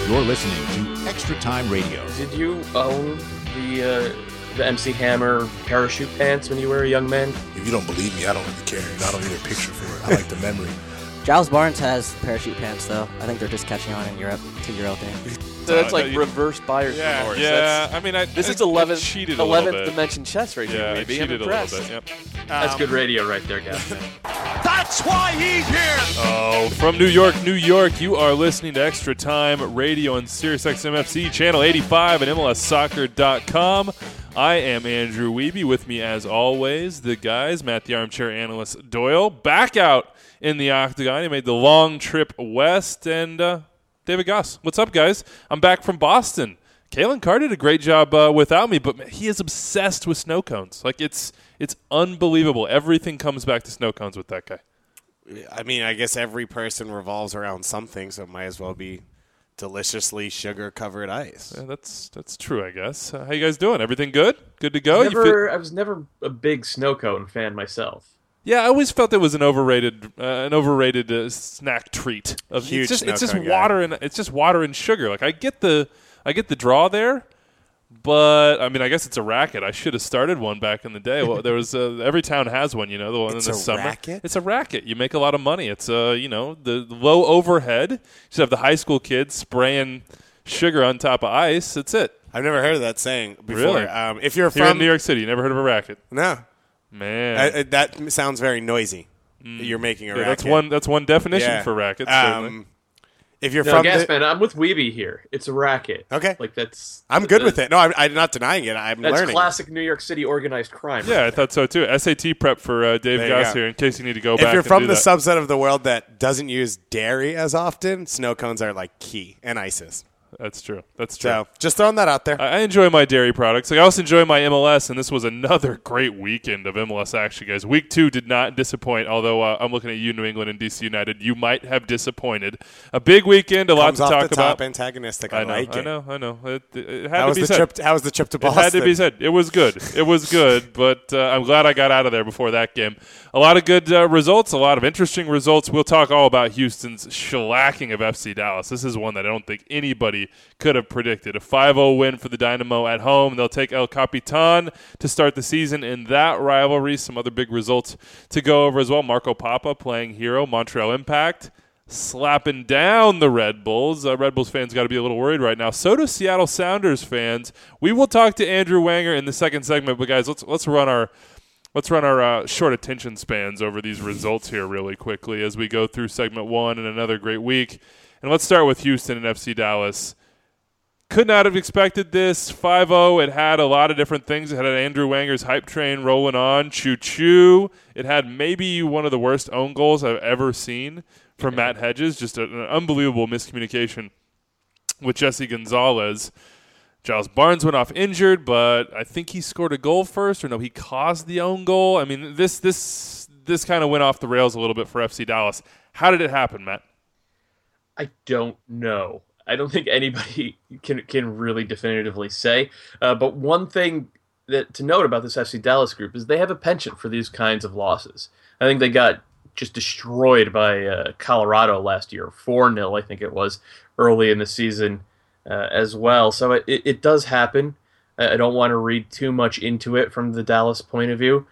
You're listening to Extra Time Radio. Did you own the MC Hammer parachute pants when you were a young man? If you don't believe me, I don't really care. I don't need a picture for it. I like the memory. Giles Barnes has parachute pants, though. I think they're just catching on in Europe. It's a Euro thing. So that's like reverse buyer's remorse. Yeah, This is 11th dimension chess right here, I baby. cheated I'm a impressed. little bit, yep. That's good radio right there, guys. That's why he's here! Oh, from New York, you are listening to Extra Time Radio on SiriusXM-FC, Channel 85 and MLSsoccer.com. I am Andrew Wiebe. With me, as always, the guys, Matt the Armchair Analyst Doyle, back out in the Octagon. He made the long trip west, and David Goss. What's up, guys? I'm back from Boston. Kalen Carr did a great job without me, but he is obsessed with snow cones. Like, it's unbelievable. Everything comes back to snow cones with that guy. I mean, I guess every person revolves around something, so it might as well be deliciously sugar-covered ice. Yeah, that's true, I guess. How you guys doing? Everything good? Good to go? I was never a big snow cone fan myself. Yeah, I always felt it was an overrated snack treat. Huge it's just snow cone water and it's just water and sugar. Like I get the draw there, but I mean I guess it's a racket. I should have started one back in the day. Well, there was every town has one, the one in the summer. Racket? It's a racket. You make a lot of money. It's the low overhead. You just have the high school kids spraying sugar on top of ice. That's it. I've never heard of that saying before. Really? If you're Here from in New York City, you never heard of a racket? No. Man, that sounds very noisy. You're making a racket. That's one definition for racket. Certainly. If you're from man, I'm with Wiebe here. It's a racket. Okay, I'm good with it. No, I'm not denying it. I'm learning. That's classic New York City organized crime. Yeah, I thought so too. SAT prep for Dave Goss here, in case you need to go back. If you're from the that. subset of the world that doesn't use dairy as often, snow cones are like key, and ices. That's true. So just throwing that out there. I enjoy my dairy products. I also enjoy my MLS, and this was another great weekend of MLS action, guys. Week 2 did not disappoint, although I'm looking at you, New England and DC United. You might have disappointed. A big weekend, a lot to talk about. Comes off the top, antagonistic. I know. I know. It had to be said. How was the trip to Boston? It had to be said. It was good, but I'm glad I got out of there before that game. A lot of good results, a lot of interesting results. We'll talk all about Houston's shellacking of FC Dallas. This is one that I don't think anybody could have predicted. A 5-0 win for the Dynamo at home. They'll take El Capitan to start the season in that rivalry. Some other big results to go over as well. Marco Papa playing hero, Montreal Impact, slapping down the Red Bulls. Red Bulls fans got to be a little worried right now. So do Seattle Sounders fans. We will talk to Andrew Wanger in the second segment, but guys, let's run our short attention spans over these results here really quickly as we go through segment 1 and another great week. And let's start with Houston and FC Dallas. Could not have expected this. 5-0. It had a lot of different things. It had Andrew Wanger's hype train rolling on. Choo-choo. It had maybe one of the worst own goals I've ever seen from Matt Hedges. Just an unbelievable miscommunication with Jesse Gonzalez. Giles Barnes went off injured, but I think he scored a goal first. Or no, he caused the own goal. I mean, this kind of went off the rails a little bit for FC Dallas. How did it happen, Matt? I don't know. I don't think anybody can really definitively say. But one thing to note about this FC Dallas group is they have a penchant for these kinds of losses. I think they got just destroyed by Colorado last year, 4-0, I think it was, early in the season as well. So it does happen. I don't want to read too much into it from the Dallas point of view.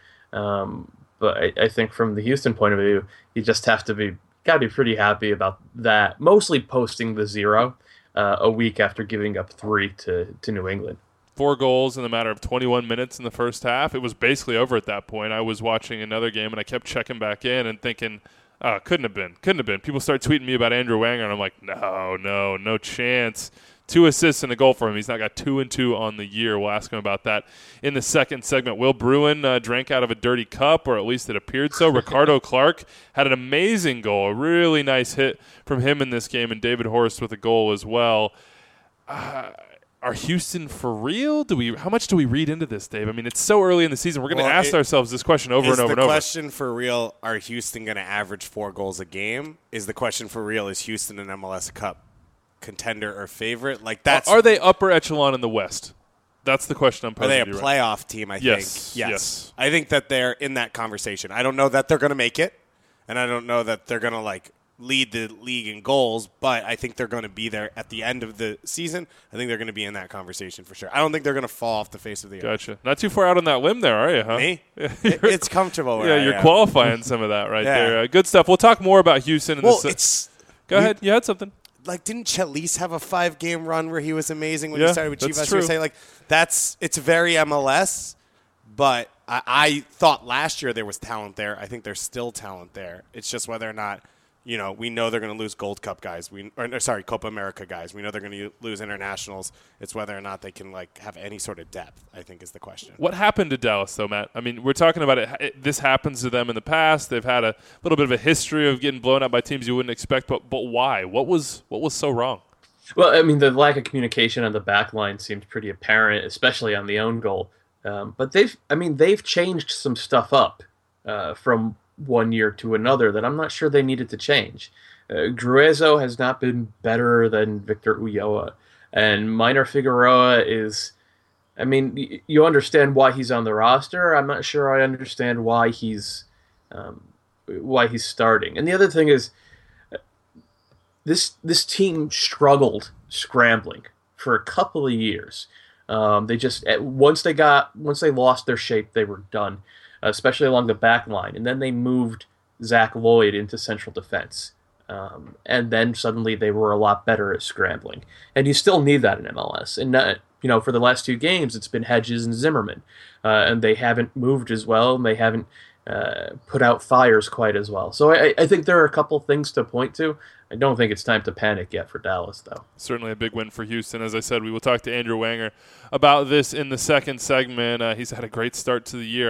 But I think from the Houston point of view, you just have to got to be pretty happy about that. Mostly posting the 0 a week after giving up 3 to New England. 4 goals in a matter of 21 minutes in the first half. It was basically over at that point. I was watching another game, and I kept checking back in and thinking, couldn't have been. People start tweeting me about Andrew Wanger, and I'm like, no chance. 2 assists and a goal for him. He's now got 2-2 on the year. We'll ask him about that in the second segment. Will Bruin drank out of a dirty cup, or at least it appeared so. Ricardo Clark had an amazing goal, a really nice hit from him in this game, and David Horst with a goal as well. Are Houston for real? How much do we read into this, Dave? I mean, it's so early in the season. We're going to ask ourselves this question over and over and over. Is the question for real, are Houston going to average 4 goals a game? Is the question for real, is Houston an MLS Cup contender or favorite? Like that's Are they upper echelon in the West? That's the question I'm posing. Are they a playoff team, I think? Yes. I think that they're in that conversation. I don't know that they're going to make it, and I don't know that they're going to lead the league in goals, but I think they're going to be there at the end of the season. I think they're going to be in that conversation for sure. I don't think they're going to fall off the face of the earth. Gotcha. Not too far out on that limb there, are you, huh? Me? It's comfortable where you're qualifying some of that there. Good stuff. We'll talk more about Houston. Go ahead. You had something. Like, didn't Chalise have a 5-game run where he was amazing when he started with Chivas? You were saying, like, it's very MLS, but I thought last year there was talent there. I think there's still talent there. It's just whether or not, we know they're going to lose Gold Cup guys. Copa America guys. We know they're going to lose internationals. It's whether or not they can, have any sort of depth, I think, is the question. What happened to Dallas, though, Matt? I mean, we're talking about it. This happens to them in the past. They've had a little bit of a history of getting blown out by teams you wouldn't expect, but why? What was so wrong? Well, I mean, the lack of communication on the back line seems pretty apparent, especially on the own goal. But they've changed some stuff up from one year to another that I'm not sure they needed to change. Gruezo has not been better than Victor Ulloa, and Minor Figueroa is. I mean, you understand why he's on the roster. I'm not sure I understand why he's starting. And the other thing is, this team struggled scrambling for a couple of years. They just once they lost their shape, they were done, especially along the back line. And then they moved Zach Lloyd into central defense, and then suddenly they were a lot better at scrambling. And you still need that in MLS. And for the last 2 games, it's been Hedges and Zimmerman, and they haven't moved as well, and they haven't put out fires quite as well. So I think there are a couple things to point to. I don't think it's time to panic yet for Dallas, though. Certainly a big win for Houston. As I said, we will talk to Andrew Wanger about this in the second segment. He's had a great start to the year.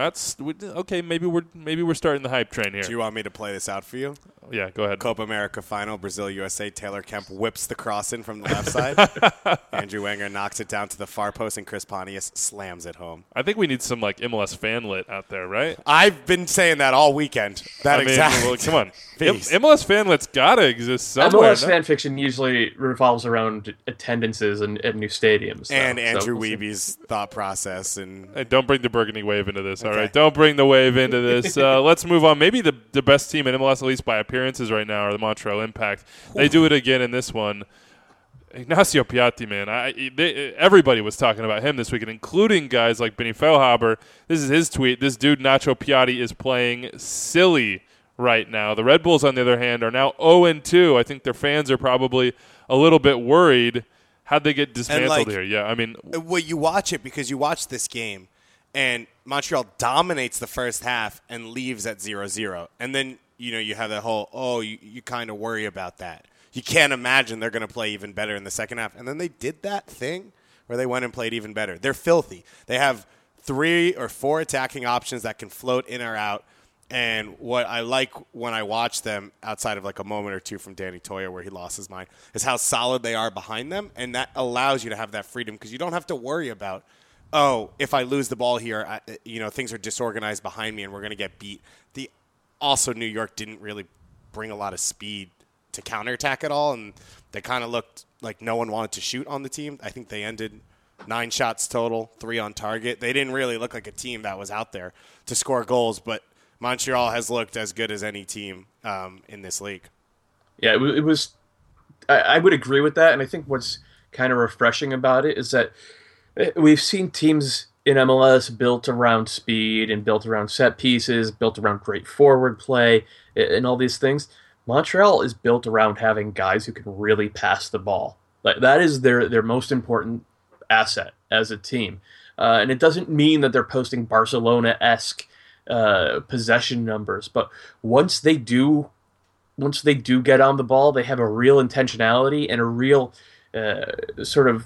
Maybe we're starting the hype train here. Do you want me to play this out for you? Yeah, go ahead. Copa America final, Brazil-USA. Taylor Kemp whips the cross in from the left side. Andrew Wanger knocks it down to the far post, and Chris Pontius slams it home. I think we need some MLS fan lit out there, right? I've been saying that all weekend. Well, come on. MLS fan lit's got to exist somewhere. MLS fan fiction usually revolves around attendances and new stadiums. And Andrew Wiebe's thought process. Hey, don't bring the Burgundy Wave into this, all right? Don't bring the Wave into this. Let's move on. Maybe the best team in MLS, at least by appearances right now, are the Montreal Impact. They do it again in this one. Ignacio Piatti, man. Everybody was talking about him this weekend, including guys like Benny Feilhaber. This is his tweet. This dude, Nacho Piatti, is playing silly right now. The Red Bulls, on the other hand, are now 0-2. I think their fans are probably a little bit worried. How'd they get dismantled here? Yeah, I mean. Well, you watch it because you watch this game, and Montreal dominates the first half and leaves at 0-0. And then, you have that whole, you kind of worry about that. You can't imagine they're going to play even better in the second half. And then they did that thing where they went and played even better. They're filthy. They have 3 or 4 attacking options that can float in or out. And what I like when I watch them, outside of like a moment or two from Danny Toyer where he lost his mind, is how solid they are behind them. And that allows you to have that freedom because you don't have to worry about, if I lose the ball here, things are disorganized behind me and we're going to get beat. Also, New York didn't really bring a lot of speed to counterattack at all, and they kind of looked like no one wanted to shoot on the team. I think they ended 9 shots total, 3 on target. They didn't really look like a team that was out there to score goals, but Montreal has looked as good as any team in this league. Yeah, it was. I would agree with that, and I think what's kind of refreshing about it is that we've seen teams in MLS built around speed and built around set pieces, built around great forward play, and all these things. Montreal is built around having guys who can really pass the ball. Like that is their most important asset as a team, and it doesn't mean that they're posting Barcelona-esque possession numbers, but once they do get on the ball, they have a real intentionality and a real sort of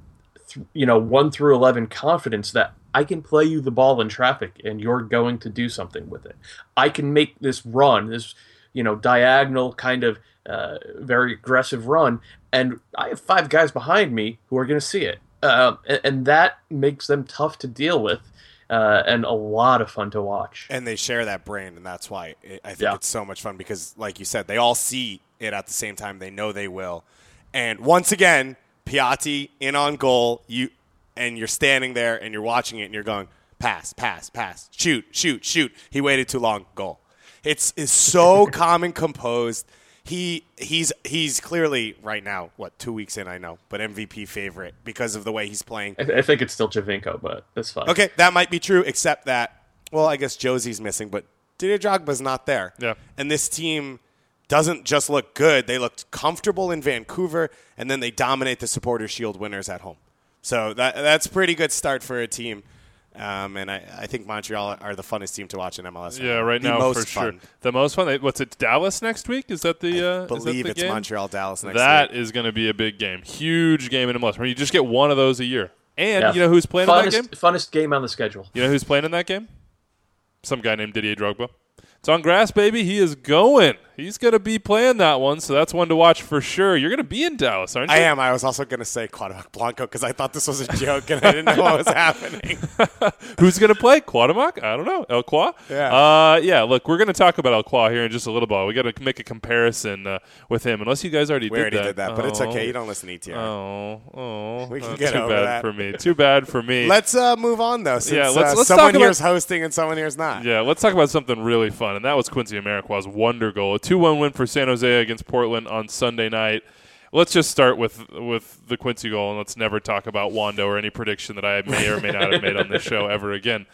1 through 11 confidence that I can play you the ball in traffic and you're going to do something with it. I can make this run, this diagonal kind of very aggressive run, and I have 5 guys behind me who are going to see it. And that makes them tough to deal with and a lot of fun to watch. And they share that brain, and that's why I think it's so much fun because, like you said, they all see it at the same time. They know they will. And once again, Piatti in on goal, you're standing there and you're watching it and you're going, pass, pass, pass, shoot, shoot, shoot. He waited too long, goal. It's so calm and composed. He's clearly right now, 2 weeks in, I know, but MVP favorite because of the way he's playing. I think it's still Giovinco, but that's fine. Okay, that might be true, except that, well, I guess Josie's missing, but Didier Drogba's not there. Yeah. And this team doesn't just look good. They looked comfortable in Vancouver, and then they dominate the Supporters' Shield winners at home. So that's a pretty good start for a team. And I think Montreal are the funnest team to watch in MLS. Yeah, right now for sure. The most fun. What's it? Dallas next week? Is that the? I believe it's game? Montreal Dallas next week. That is going to be a big game, huge game in MLS. Where you just get one of those a year. And you know who's playing in that game? Funnest game on the schedule. You know who's playing in that game? Some guy named Didier Drogba. It's on grass, baby. He is going. He's going to be playing that one, so that's one to watch for sure. You're going to be in Dallas, aren't you? I am. I was also going to say Cuauhtémoc Blanco because I thought this was a joke and I didn't know what was happening. Who's going to play? Cuauhtémoc? I don't know. El Qua? Yeah. Look, we're going to talk about El Qua here in just a little bit. We got to make a comparison with him, unless you guys already did that. But it's okay. You don't listen to ETR. Oh. We can get too over bad that. for me. Too bad for me. Let's move on, though, since let's someone talk here's hosting and someone here's not. Yeah, let's talk about something really fun, and that was Quincy Amarikwa's wonder goal. A 2-1 win for San Jose against Portland on Sunday night. Let's just start with the Quincy goal, and let's never talk about Wando or any prediction that I may or may not have made on this show ever again.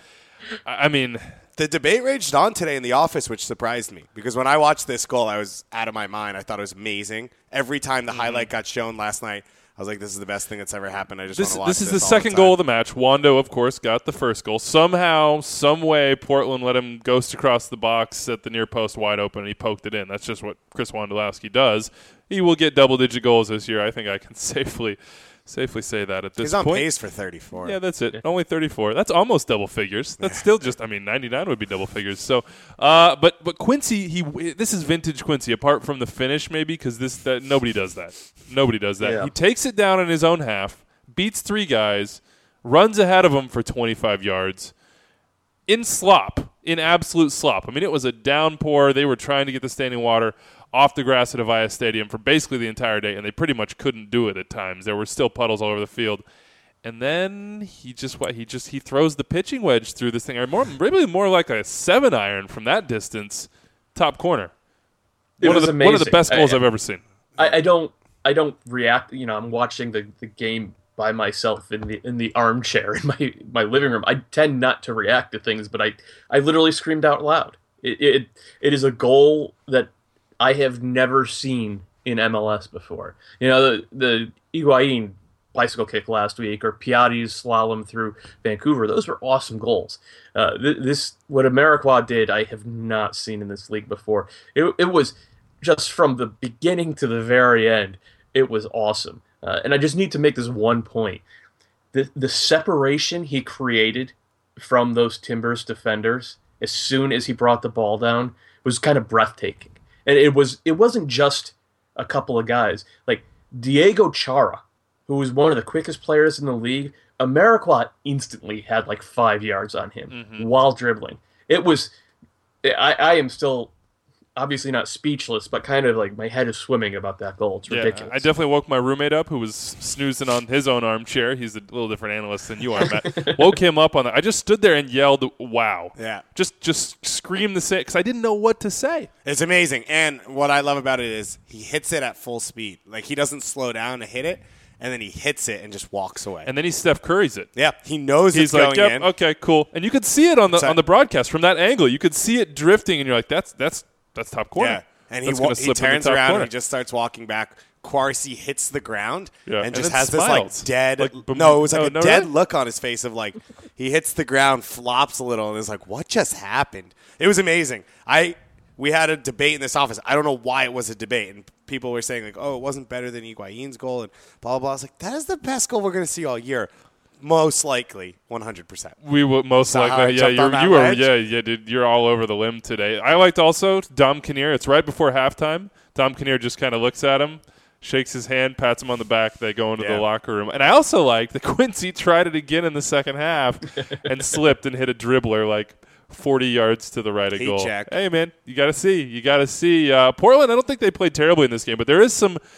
I mean, the debate raged on today in the office, which surprised me because when I watched this goal, I was out of my mind. I thought it was amazing. Every time the highlight got shown last night, I was like, this is the best thing that's ever happened. I just want to watch this. This is the second goal of the match. Wando, of course, got the first goal. Somehow, some way, Portland let him ghost across the box at the near post wide open, and he poked it in. That's just what Chris Wondolowski does. He will get double-digit goals this year. I think I can safely say that at this point. He's on pace for 34. Yeah, that's it. Only 34. That's almost double figures. That's still just, 99 would be double figures. So, but Quincy, this is vintage Quincy, apart from the finish maybe, because nobody does that. Nobody does that. Yeah. He takes it down in his own half, beats 3 guys, runs ahead of them for 25 yards in absolute slop. I mean, it was a downpour. They were trying to get the standing water off the grass at Avaya Stadium for basically the entire day, and they pretty much couldn't do it at times. There were still puddles all over the field. And then he throws the pitching wedge through this thing. Maybe more like a 7-iron from that distance, top corner. One of the best goals I've ever seen. I don't react. I'm watching the game by myself in the armchair in my living room. I tend not to react to things, but I literally screamed out loud. It is a goal that I have never seen in MLS before. The Higuain bicycle kick last week or Piatti's slalom through Vancouver, those were awesome goals. What Amarikwa did, I have not seen in this league before. It was just from the beginning to the very end, it was awesome. And I just need to make this one point. The separation he created from those Timbers defenders as soon as he brought the ball down was kind of breathtaking. And it wasn't just a couple of guys. Like Diego Chara, who was one of the quickest players in the league, Amarikwa instantly had like 5 yards on him while dribbling. It was I am still obviously not speechless, but kind of like my head is swimming about that goal. It's ridiculous. I definitely woke my roommate up who was snoozing on his own armchair. He's a little different analyst than you are, Matt. Woke him up on that. I just stood there and yelled, wow. Yeah. Just screamed the same because I didn't know what to say. It's amazing. And what I love about it is he hits it at full speed. Like he doesn't slow down to hit it, and then he hits it and just walks away. And then he Steph Curry's it. Yeah, he knows he's it's like, going in. Okay, cool. And you could see it on the broadcast from that angle. You could see it drifting, and you're like, that's top corner. Yeah. And he turns around and he just starts walking back. Kwarcy hits the ground and just has smiles. this like dead dead look on his face of like he hits the ground, flops a little, and is like, what just happened? It was amazing. We had a debate in this office. I don't know why it was a debate, and people were saying like, oh, it wasn't better than Higuain's goal and blah blah blah. I was like, that is the best goal we're going to see all year. Most likely, 100%. We would most likely, dude, you're all over the limb today. I liked also Dom Kinnear. It's right before halftime. Dom Kinnear just kind of looks at him, shakes his hand, pats him on the back. They go into the locker room. And I also liked that Quincy tried it again in the second half and slipped and hit a dribbler like 40 yards to the right of goal. Jack. Hey, man, you got to see. Portland, I don't think they played terribly in this game, but there is some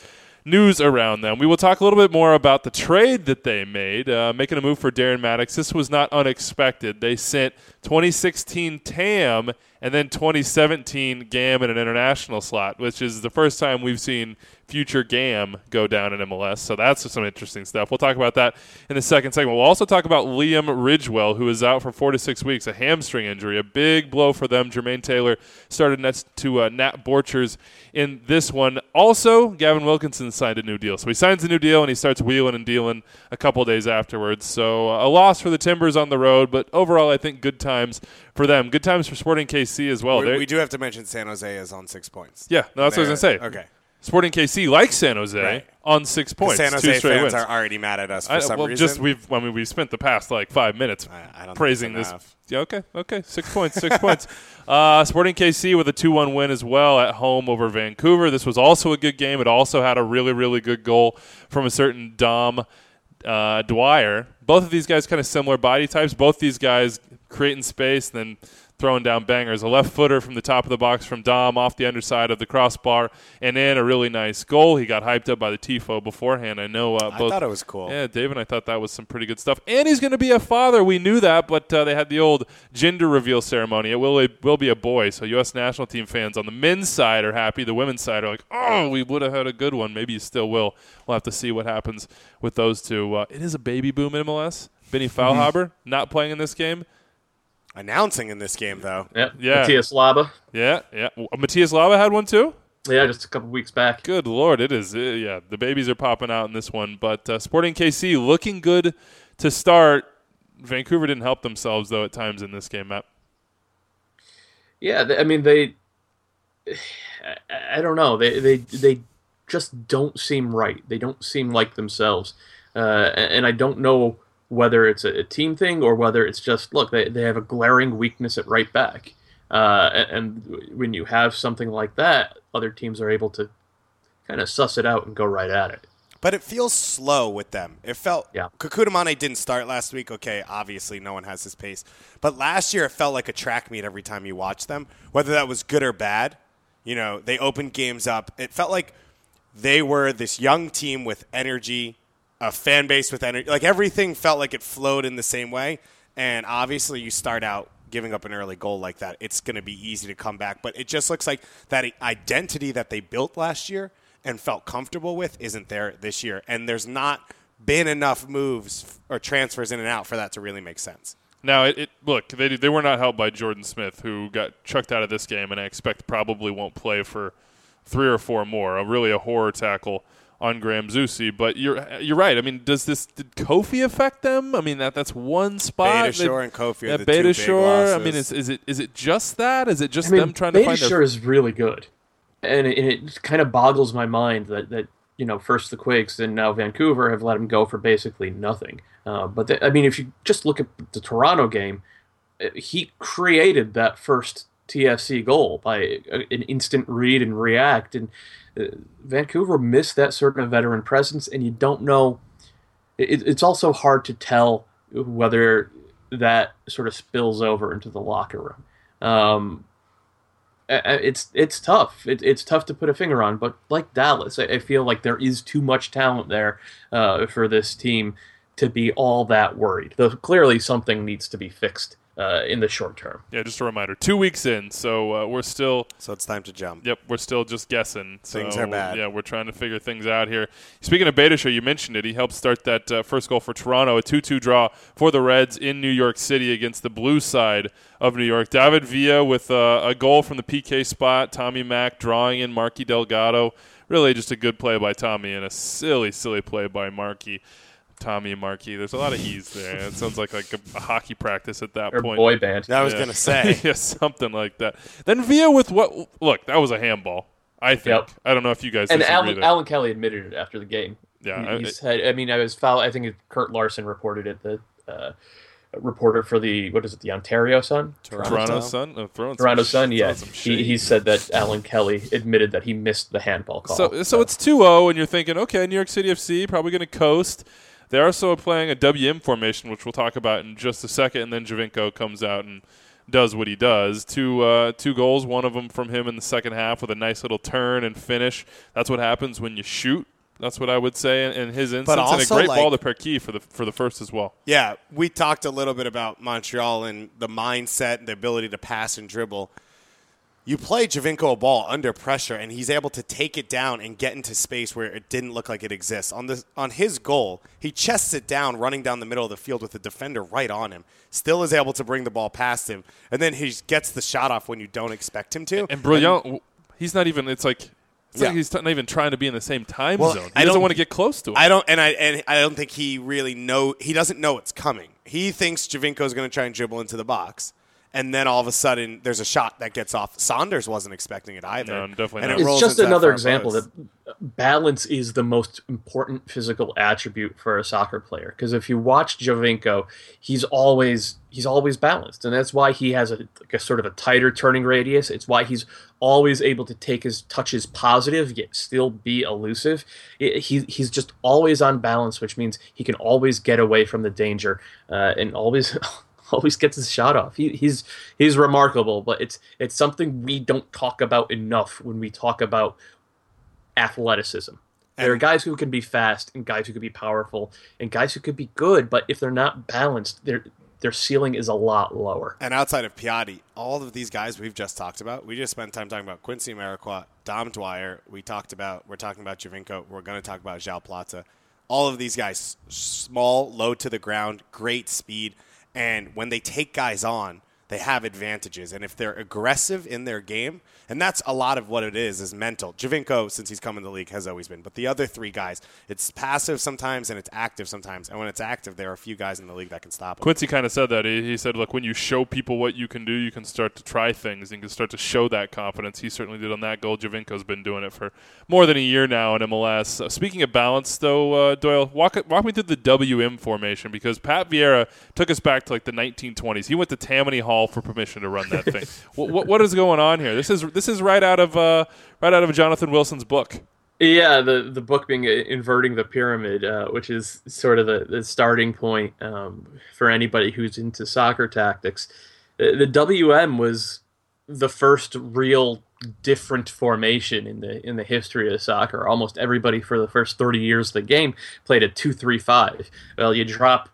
news around them. We will talk a little bit more about the trade that they made, making a move for Darren Maddox. This was not unexpected. They sent 2016 TAM and then 2017 GAM in an international slot, which is the first time we've seen future GAM go down in MLS. So that's some interesting stuff. We'll talk about that in the second segment. We'll also talk about Liam Ridgewell, who is out for 4 to 6 weeks, a hamstring injury, a big blow for them. Jermaine Taylor started next to Nat Borchers in this one. Also, Gavin Wilkinson signed a new deal. So he signs a new deal, and he starts wheeling and dealing a couple days afterwards. So a loss for the Timbers on the road, but overall I think good times for them. Good times for Sporting KC as well. We do have to mention San Jose is on 6 points. Yeah, no, that's what I was going to say. Okay. Sporting KC, like San Jose, on 6 points. San Jose fans wins. are already mad at us for some reason. We've spent the past 5 minutes I don't praising think this. Yeah, okay, 6 points, 6 points. Sporting KC with a 2-1 win as well at home over Vancouver. This was also a good game. It also had a really, really good goal from a certain Dom Dwyer. Both of these guys kind of similar body types. Both these guys creating space and then throwing down bangers. A left footer from the top of the box from Dom off the underside of the crossbar, and in a really nice goal. He got hyped up by the TIFO beforehand. I know I thought it was cool. Yeah, Dave and I thought that was some pretty good stuff. And he's going to be a father. We knew that, but they had the old gender reveal ceremony. It will be a boy. So U.S. national team fans on the men's side are happy. The women's side are like, oh, we would have had a good one. Maybe you still will. We'll have to see what happens with those two. It is a baby boom in MLS. Benny Feilhaber not playing in this game. Announcing in this game, though. Yeah. Matthias Laba. Yeah. Matthias Laba had one too? Yeah, just a couple weeks back. Good Lord, it is. The babies are popping out in this one. But Sporting KC looking good to start. Vancouver didn't help themselves, though, at times in this game, Matt. Yeah, I don't know. They just don't seem right. They don't seem like themselves. And I don't know whether it's a team thing or whether it's just, look, they have a glaring weakness at right back. And when you have something like that, other teams are able to kind of suss it out and go right at it. But it feels slow with them. It felt – Kekuta Mane didn't start last week. Okay, obviously no one has his pace. But last year it felt like a track meet every time you watched them, whether that was good or bad. You know, they opened games up. It felt like they were this young team with energy, a fan base with energy. Like everything felt like it flowed in the same way. And obviously you start out giving up an early goal like that. It's going to be easy to come back. But it just looks like that identity that they built last year and felt comfortable with isn't there this year. And there's not been enough moves or transfers in and out for that to really make sense. Now, look, they were not helped by Jordan Smith, who got chucked out of this game, and I expect probably won't play for 3 or 4 more. Really a horror tackle on Graham Zusi. But you're right. I mean, did Kofi affect them? I mean, that's one spot. Beitashour and Kofi are the Beitashour, two big losses. I mean, is it just that? Is it just them trying to find their... Beitashour is really good. And it kind of boggles my mind that first the Quakes and now Vancouver have let him go for basically nothing. But if you just look at the Toronto game, he created that first TFC goal by an instant read and react. And Vancouver missed that sort of veteran presence, and you don't know. It's also hard to tell whether that sort of spills over into the locker room. It's tough. It's tough to put a finger on, but like Dallas, I feel like there is too much talent there for this team to be all that worried. Though clearly something needs to be fixed in the short term. Yeah, just a reminder. 2 weeks in, so we're still... So it's time to jump. Yep, we're still just guessing. Things are bad. Yeah, we're trying to figure things out here. Speaking of Beitashour, you mentioned it. He helped start that first goal for Toronto, a 2-2 draw for the Reds in New York City against the blue side of New York. David Villa with a goal from the PK spot. Tommy Mack drawing in Marky Delgado. Really just a good play by Tommy and a silly, silly play by Marky. Tommy and Marky. There's a lot of E's there. It sounds like a hockey practice at that point. Or boy band. I was going to say. Yeah, something like that. Then Villa with what? Look, that was a handball, I think. Yep. I don't know if you guys disagree. And Alan Kelly admitted it after the game. Yeah. He said, I was foul. I think Kurt Larson reported it. The reporter for the Ontario Sun? Toronto Sun? Toronto Sun, yeah. He said that Alan Kelly admitted that he missed the handball call. So it's 2-0, and you're thinking, okay, New York City FC probably going to coast. They're also playing a WM formation, which we'll talk about in just a second, and then Javinko comes out and does what he does. Two goals, one of them from him in the second half with a nice little turn and finish. That's what happens when you shoot That's what I would say in his instance. But also, and a great ball to Perquis for the first as well. Yeah, we talked a little bit about Montreal and the mindset and the ability to pass and dribble. You play Giovinco a ball under pressure, and he's able to take it down and get into space where it didn't look like it exists. On his goal, he chests it down, running down the middle of the field with the defender right on him. Still is able to bring the ball past him, and then he gets the shot off when you don't expect him to. And Brillant, he's not even. It's like he's not even trying to be in the same time zone. He doesn't want to get close to him. I don't think he really he doesn't know it's coming. He thinks Giovinco is going to try and dribble into the box. And then all of a sudden, there's a shot that gets off. Saunders wasn't expecting it either. No, definitely and not. It's just another example that balance is the most important physical attribute for a soccer player. Because if you watch Giovinco, he's always balanced, and that's why he has a sort of a tighter turning radius. It's why he's always able to take his touches positive yet still be elusive. He's just always on balance, which means he can always get away from the danger and always gets his shot off. He's remarkable, but it's something we don't talk about enough when we talk about athleticism. There are guys who can be fast and guys who can be powerful and guys who could be good, but if they're not balanced, their ceiling is a lot lower. And outside of Piatti, all of these guys we've just talked about, we just spent time talking about Quincy Amarikwa, Dom Dwyer. We're talking about Giovinco. We're going to talk about João Plata. All of these guys, small, low to the ground, great speed. And when they take guys on, they have advantages. And if they're aggressive in their game, and that's a lot of what it is mental. Giovinco, since he's come in the league, has always been. But the other three guys, it's passive sometimes and it's active sometimes. And when it's active, there are a few guys in the league that can stop him. Quincy kind of said that. He said, look, when you show people what you can do, you can start to try things and you can start to show that confidence. He certainly did on that goal. Giovinco's been doing it for more than a year now in MLS. Speaking of balance, though, Doyle, walk me through the WM formation, because Pat Vieira took us back to like the 1920s. He went to Tammany Hall for permission to run that thing. What is going on here? This is right out of Jonathan Wilson's book. Yeah, the book being Inverting the Pyramid, which is sort of the starting point for anybody who's into soccer tactics. The WM was the first real different formation in the history of soccer. Almost everybody for the first 30 years of the game played a 2-3-5. Well, you drop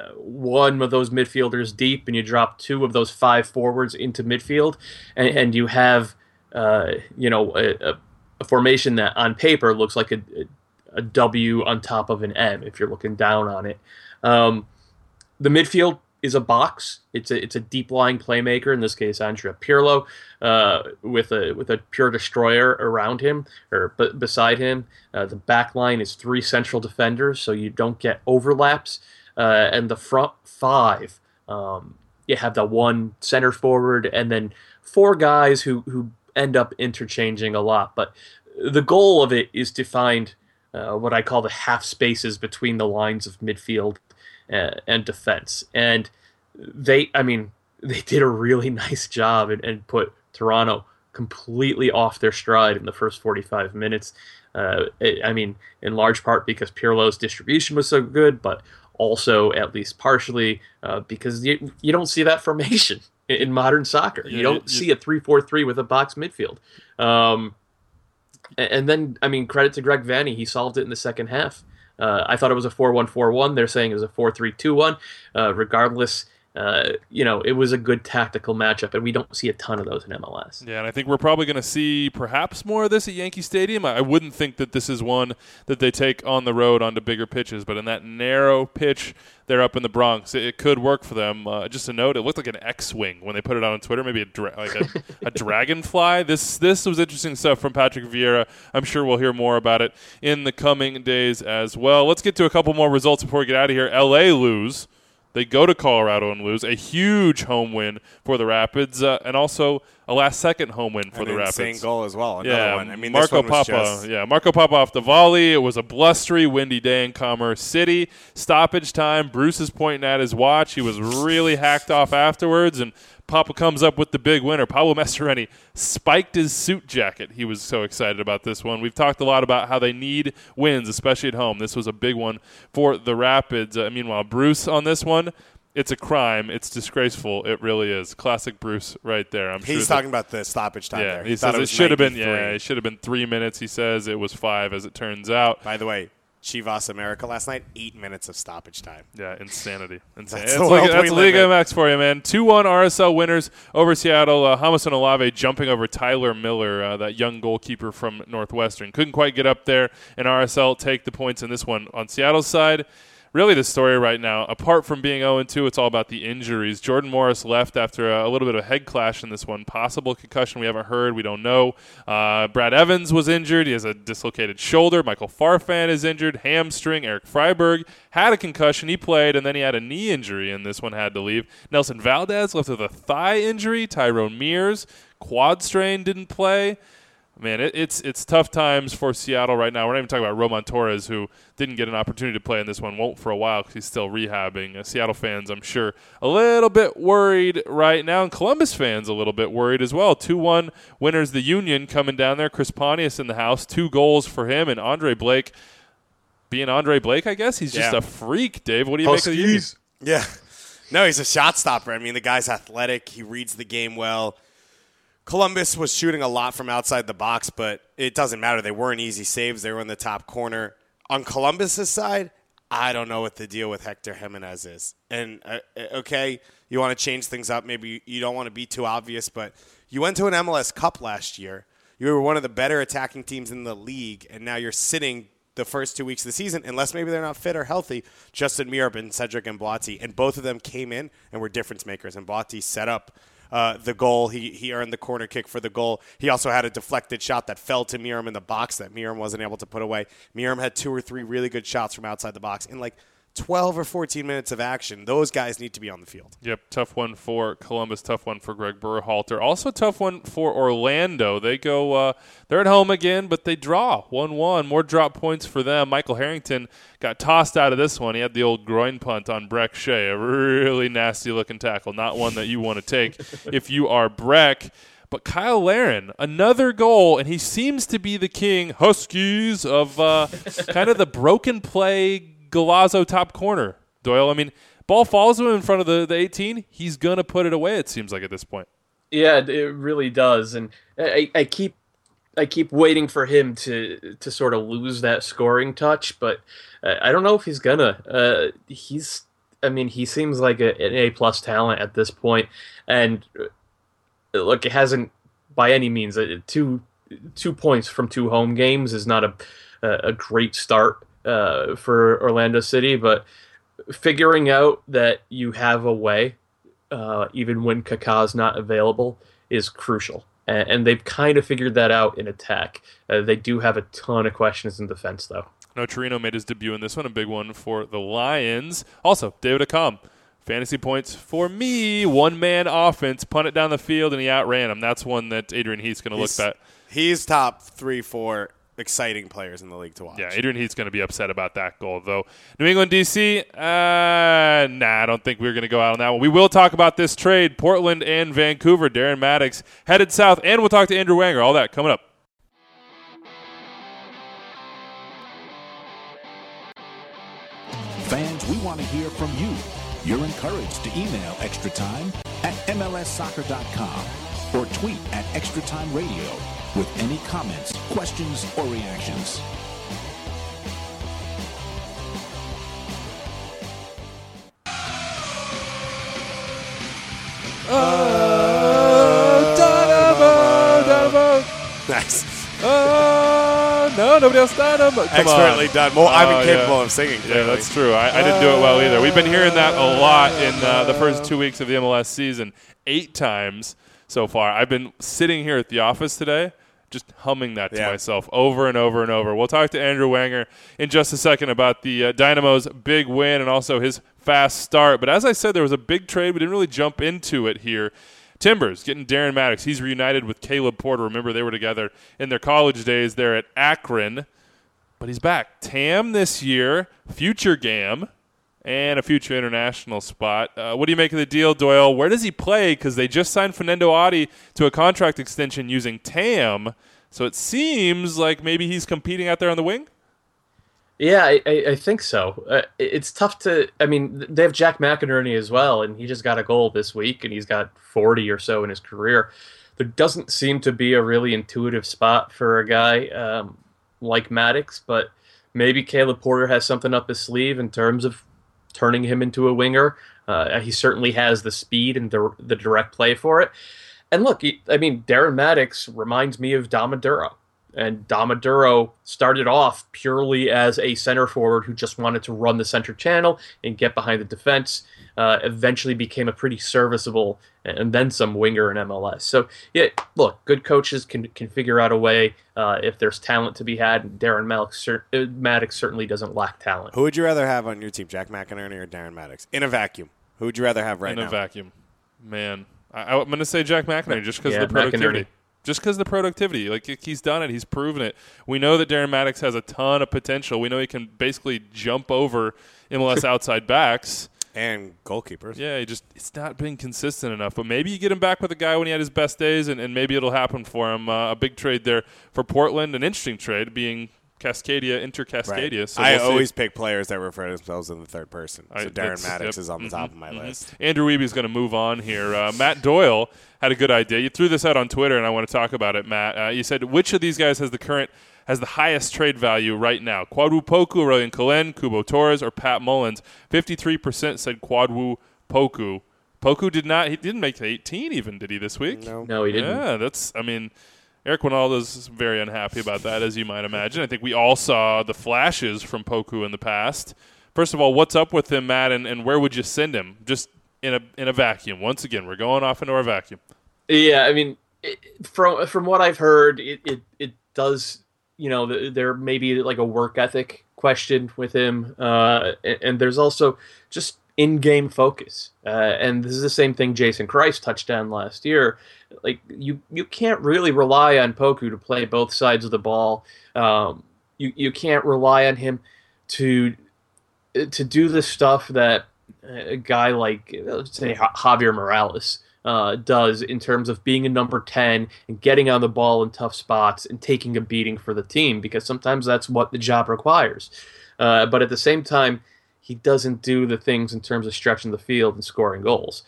one of those midfielders deep, and you drop two of those five forwards into midfield, and you have a formation that on paper looks like a W on top of an M if you're looking down on it. The midfield is a box. It's a deep lying playmaker, in this case Andrea Pirlo, with a pure destroyer around him or beside him. The back line is three central defenders, so you don't get overlaps. And the front five, you have the one center forward and then four guys who end up interchanging a lot. But the goal of it is to find what I call the half spaces between the lines of midfield and defense. And they did a really nice job and put Toronto completely off their stride in the first 45 minutes. In large part because Pirlo's distribution was so good, but also at least partially because you don't see that formation in modern soccer. You don't see a 3-4-3 with a box midfield. And then, credit to Greg Vanney. He solved it in the second half. I thought it was a 4-1-4-1. They're saying it was a 4-3-2-1. Regardless, it was a good tactical matchup, and we don't see a ton of those in MLS. Yeah, and I think we're probably going to see perhaps more of this at Yankee Stadium. I wouldn't think that this is one that they take on the road onto bigger pitches, but in that narrow pitch there up in the Bronx, it could work for them. Just a note, it looked like an X-wing when they put it out on Twitter, maybe a dragonfly. This was interesting stuff from Patrick Vieira. I'm sure we'll hear more about it in the coming days as well. Let's get to a couple more results before we get out of here. LA lose. They go to Colorado and lose. A huge home win for the Rapids, and also a last-second home win for the Rapids. Insane goal as well. Another one. Marco Papa. Marco Papa off the volley. It was a blustery, windy day in Commerce City. Stoppage time. Bruce is pointing at his watch. He was really hacked off afterwards, and Papa comes up with the big winner. Pablo Mastroeni spiked his suit jacket. He was so excited about this one. We've talked a lot about how they need wins, especially at home. This was a big one for the Rapids. Meanwhile, Bruce on this one, it's a crime. It's disgraceful. It really is. Classic Bruce right there. He's talking about the stoppage time there. He says it should have been, it should have been 3 minutes. He says it was 5 as it turns out. By the way, Chivas America last night, 8 minutes of stoppage time. Yeah, insanity. That's Liga MX for you, man. 2-1 RSL winners over Seattle. Jameson Olave jumping over Tyler Miller, that young goalkeeper from Northwestern. Couldn't quite get up there, and RSL take the points in this one. On Seattle's side, really the story right now, apart from being 0-2, it's all about the injuries. Jordan Morris left after a little bit of a head clash in this one. Possible concussion we haven't heard. We don't know. Brad Evans was injured. He has a dislocated shoulder. Michael Farfan is injured. Hamstring. Eric Freiberg had a concussion. He played, and then he had a knee injury, and this one had to leave. Nelson Valdez left with a thigh injury. Tyrone Mears, quad strain, didn't play. Man, it's tough times for Seattle right now. We're not even talking about Roman Torres, who didn't get an opportunity to play in this one, won't for a while because he's still rehabbing. Seattle fans, I'm sure, a little bit worried right now, and Columbus fans a little bit worried as well. 2-1 winners, the Union coming down there. Chris Pontius in the house, 2 goals for him, and Andre Blake being Andre Blake, I guess. He's just a freak, Dave. What do you make of the Union? Yeah. No, he's a shot stopper. I mean, the guy's athletic. He reads the game well. Columbus was shooting a lot from outside the box, but it doesn't matter. They weren't easy saves. They were in the top corner. On Columbus's side, I don't know what the deal with Hector Jimenez is. And, okay, you want to change things up. Maybe you don't want to be too obvious, but you went to an MLS Cup last year. You were one of the better attacking teams in the league, and now you're sitting the first 2 weeks of the season, unless maybe they're not fit or healthy. Justin Meerup and Cedric Mboati, and both of them came in and were difference makers. And Mboati set up the goal. He earned the corner kick for the goal. He also had a deflected shot that fell to Meerum in the box that Meerum wasn't able to put away. Meerum had 2 or 3 really good shots from outside the box in like 12 or 14 minutes of action. Those guys need to be on the field. Yep, tough one for Columbus, tough one for Greg Berhalter. Also tough one for Orlando. They go, they're at home again, but they draw 1-1. More drop points for them. Michael Harrington got tossed out of this one. He had the old groin punt on Breck Shea, a really nasty-looking tackle, not one that you want to take if you are Breck. But Kyle Larin, another goal, and he seems to be the king, Huskies, of kind of the broken play Golazo top corner. Doyle, I mean, ball falls to him in front of the 18. He's going to put it away, it seems like, at this point. Yeah, it really does. And I keep waiting for him to sort of lose that scoring touch, but I don't know if he's gonna. He seems like an A-plus talent at this point. And look, it hasn't by any means. 2 points from 2 home games is not a great start for Orlando City, but figuring out that you have a way, even when Kaká's not available, is crucial. And they've kind of figured that out in attack. They do have a ton of questions in defense, though. No, Torino made his debut in this one, a big one for the Lions. Also, David Accam, fantasy points for me, 1-man offense, punt it down the field, and he outran him. That's one that Adrian Heath's going to look at. He's top 3-4 exciting players in the league to watch. Yeah, Adrian Heath's going to be upset about that goal, though. New England, D.C., I don't think we're going to go out on that one. We will talk about this trade, Portland and Vancouver. Darren Maddox headed south, and we'll talk to Andrew Wanger. All that coming up. Fans, we want to hear from you. You're encouraged to email Extra Time at MLSsoccer.com or tweet at Extra Time Radio with any comments, questions, or reactions. Dynamo. Nice. No, nobody else Dynamo. Expertly done. Well, I'm incapable of singing. Yeah, that's true. I didn't do it well either. We've been hearing that a lot in the first 2 weeks of the MLS season, 8 times so far. I've been sitting here at the office today, just humming that to myself over and over and over. We'll talk to Andrew Wanger in just a second about the Dynamo's big win and also his fast start. But as I said, there was a big trade. We didn't really jump into it here. Timbers getting Darren Maddox. He's reunited with Caleb Porter. Remember, they were together in their college days there at Akron. But he's back. TAM this year, future GAM, and a future international spot. What do you make of the deal, Doyle? Where does he play? Because they just signed Fernando Adi to a contract extension using TAM. So it seems like maybe he's competing out there on the wing? Yeah, I think so. It's tough to. I mean, they have Jack McInerney as well, and he just got a goal this week, and he's got 40 or so in his career. There doesn't seem to be a really intuitive spot for a guy like Maddox, but maybe Caleb Porter has something up his sleeve in terms of turning him into a winger. He certainly has the speed and the direct play for it. And look, Darren Maddox reminds me of Damaduro. And Damaduro started off purely as a center forward who just wanted to run the center channel and get behind the defense. Eventually became a pretty serviceable and then some winger in MLS. So, yeah, look, good coaches can figure out a way if there's talent to be had. And Darren Maddox certainly doesn't lack talent. Who would you rather have on your team, Jack McInerney or Darren Maddox? In a vacuum. Who would you rather have right now? In a vacuum. Man, I'm going to say Jack McInerney just because of the productivity. McInerney. Just because of the productivity. Like, he's done it. He's proven it. We know that Darren Maddox has a ton of potential. We know he can basically jump over MLS outside backs. And goalkeepers. Yeah, it's not been consistent enough. But maybe you get him back with a guy when he had his best days, and maybe it'll happen for him. A big trade there for Portland, an interesting trade being Cascadia, Inter-Cascadia. Right. So I always pick players that refer to themselves in the third person. So Darren Maddox is on the top of my list. Andrew Weeby's going to move on here. Matt Doyle had a good idea. You threw this out on Twitter, and I want to talk about it, Matt. You said, which of these guys has the highest trade value right now? Kwadwo Poku, Aurelien Collin, Cubo Torres, or Pat Mullins? 53% said Kwadwo Poku. Poku didn't make the 18 even, did he, this week? No, he didn't. Yeah, Eric Winaldo's very unhappy about that, as you might imagine. I think we all saw the flashes from Poku in the past. First of all, what's up with him, Matt, and where would you send him? Just in a vacuum. Once again, we're going off into our vacuum. Yeah, from what I've heard, it does. There may be like a work ethic question with him, and there's also just in-game focus. And this is the same thing Jason Christ touched on last year. Like, you can't really rely on Poku to play both sides of the ball. You can't rely on him to do the stuff that a guy like, let's say, Javier Morales does in terms of being a number 10 and getting on the ball in tough spots and taking a beating for the team, because sometimes that's what the job requires. But at the same time, he doesn't do the things in terms of stretching the field and scoring goals.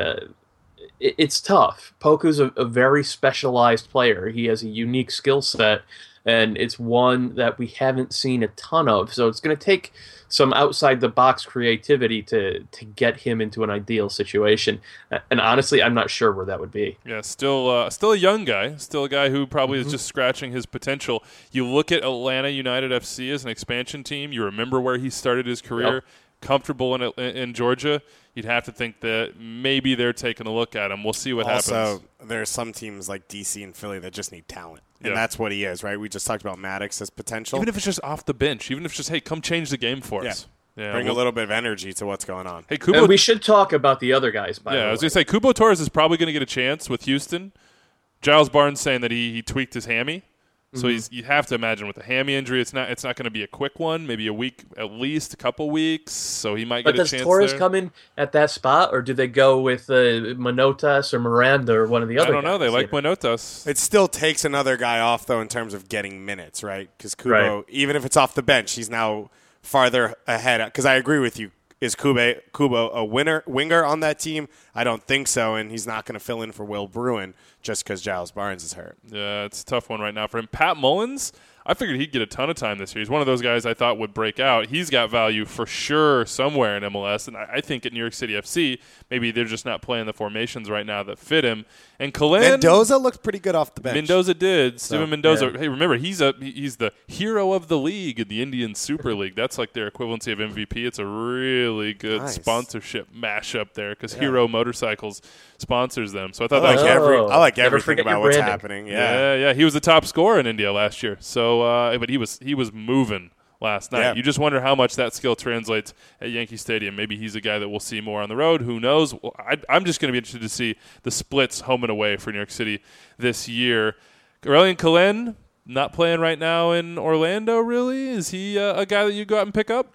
It's tough. Poku's a very specialized player. He has a unique skill set, and it's one that we haven't seen a ton of. So it's going to take some outside-the-box creativity to get him into an ideal situation. And honestly, I'm not sure where that would be. Yeah, still a young guy. Still a guy who probably is just scratching his potential. You look at Atlanta United FC as an expansion team. You remember where he started his career, comfortable in Georgia. You'd have to think that maybe they're taking a look at him. We'll see what happens. Also, there are some teams like DC and Philly that just need talent. And that's what he is, right? We just talked about Maddox's potential. Even if it's just off the bench. Even if it's just, hey, come change the game for us. Yeah, bring a little bit of energy to what's going on. Hey, Kubo, and we should talk about the other guys, by the way. I was going to say, Cubo Torres is probably going to get a chance with Houston. Giles Barnes saying that he tweaked his hammy. So you have to imagine with a hammy injury, it's not going to be a quick one. Maybe a week, at least a couple weeks. So he might get a chance. But does Torres come in at that spot, or do they go with Manotas or Miranda or one of the other? I don't know. They like Manotas. It still takes another guy off though in terms of getting minutes, right? Because Kubo, even if it's off the bench, he's now farther ahead. Because I agree with you. Is Kubo a winger on that team? I don't think so, and he's not going to fill in for Will Bruin just because Giles Barnes is hurt. Yeah, it's a tough one right now for him. Pat Mullins, I figured he'd get a ton of time this year. He's one of those guys I thought would break out. He's got value for sure somewhere in MLS, and I think at New York City FC, maybe they're just not playing the formations right now that fit him. And Collin, Mendoza looked pretty good off the bench. Mendoza did. Steven Mendoza. Yeah. Hey, remember, he's the hero of the league in the Indian Super League. That's like their equivalency of MVP. It's a really good sponsorship mashup there because Hero Motorcycles sponsors them. So I thought I like everything about what's happening. Yeah. He was the top scorer in India last year. So, but he was moving last night. Yeah. You just wonder how much that skill translates at Yankee Stadium. Maybe he's a guy that we'll see more on the road. Who knows? Well, I'm just going to be interested to see the splits home and away for New York City this year. Aurelien Collin, not playing right now in Orlando, really? Is he a guy that you go out and pick up?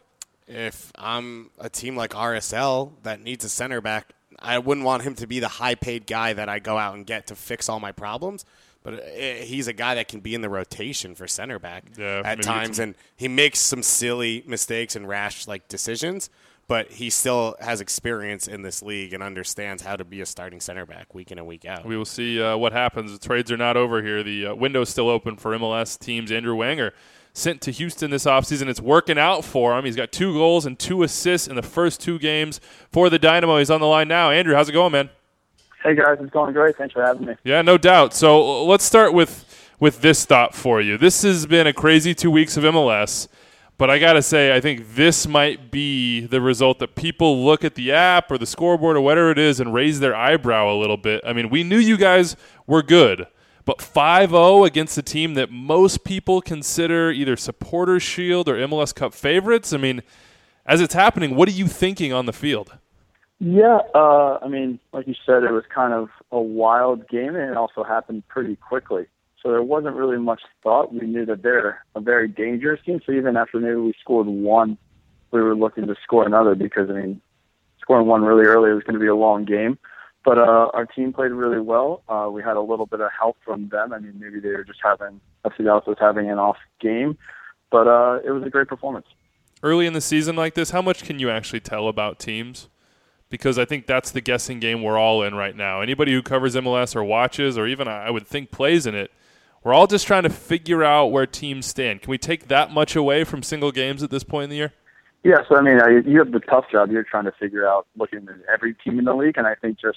If I'm a team like RSL that needs a center back, I wouldn't want him to be the high-paid guy that I go out and get to fix all my problems. but he's a guy that can be in the rotation for center back at times, and he makes some silly mistakes and rash decisions. But he still has experience in this league and understands how to be a starting center back week in and week out. We will see what happens. The trades are not over here. The window's still open for MLS teams. Andrew Wanger sent to Houston this offseason. It's working out for him. He's got 2 goals and 2 assists in the first 2 games for the Dynamo. He's on the line now. Andrew, how's it going, man? Hey, guys. It's going great. Thanks for having me. Yeah, no doubt. So let's start with this thought for you. This has been a crazy 2 weeks of MLS. But I got to say, I think this might be the result that people look at the app or the scoreboard or whatever it is and raise their eyebrow a little bit. I mean, we knew you guys were good, but 5-0 against a team that most people consider either Supporters Shield or MLS Cup favorites. I mean, as it's happening, what are you thinking on the field? Yeah, I mean, like you said, it was kind of a wild game, and it also happened pretty quickly. So there wasn't really much thought. We knew that they're a very dangerous team. So even after maybe we scored 1, we were looking to score another because, I mean, scoring 1 really early was going to be a long game. But our team played really well. We had a little bit of help from them. I mean, maybe they were just FC Dallas was having an off game. But it was a great performance. Early in the season like this, how much can you actually tell about teams? Because I think that's the guessing game we're all in right now. Anybody who covers MLS or watches or even I would think plays in it, we're all just trying to figure out where teams stand. Can we take that much away from single games at this point in the year? Yeah, so I mean, you have the tough job. You're trying to figure out, looking at every team in the league, and I think just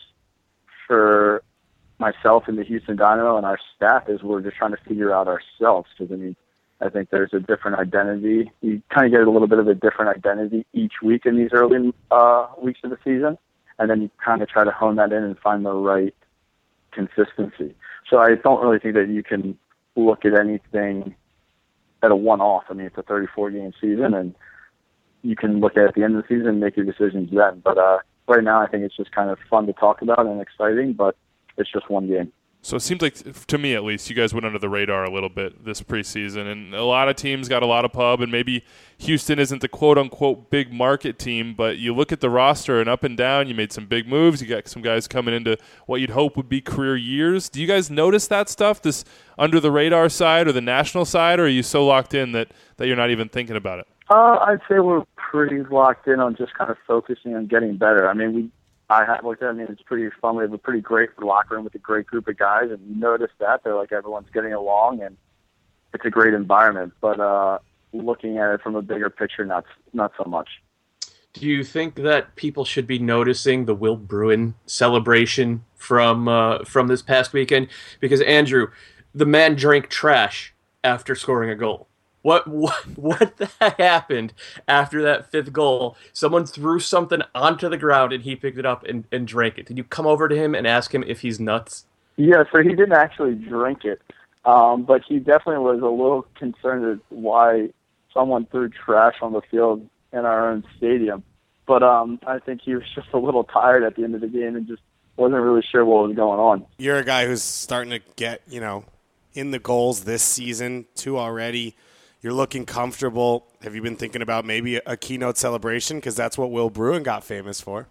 for myself and the Houston Dynamo and our staff is we're just trying to figure out ourselves. Because, I mean, I think there's a different identity. You kind of get a little bit of a different identity each week in these early weeks of the season, and then you kind of try to hone that in and find the right consistency. So I don't really think that you can look at anything at a one-off. I mean, it's a 34-game season, and you can look at it at the end of the season and make your decisions then. But right now I think it's just kind of fun to talk about and exciting, but it's just one game. So it seems like, to me at least, you guys went under the radar a little bit this preseason, and a lot of teams got a lot of pub, and maybe Houston isn't the quote-unquote big market team, but you look at the roster and up and down, you made some big moves. You got some guys coming into what you'd hope would be career years. Do you guys notice that stuff, this under-the-radar side or the national side, or are you so locked in that you're not even thinking about it? I'd say we're pretty locked in on just kind of focusing on getting better. I mean, it's pretty fun. We have a pretty great locker room with a great group of guys, and you notice that. They're like everyone's getting along, and it's a great environment. But looking at it from a bigger picture, not so much. Do you think that people should be noticing the Will Bruin celebration from this past weekend? Because, Andrew, the man drank trash after scoring a goal. What the heck happened after that 5th goal? Someone threw something onto the ground and he picked it up and drank it. Did you come over to him and ask him if he's nuts? Yeah, so he didn't actually drink it, but he definitely was a little concerned at why someone threw trash on the field in our own stadium. But I think he was just a little tired at the end of the game and just wasn't really sure what was going on. You're a guy who's starting to get, in the goals this season, 2 already. You're looking comfortable. Have you been thinking about maybe a keynote celebration? Because that's what Will Bruin got famous for.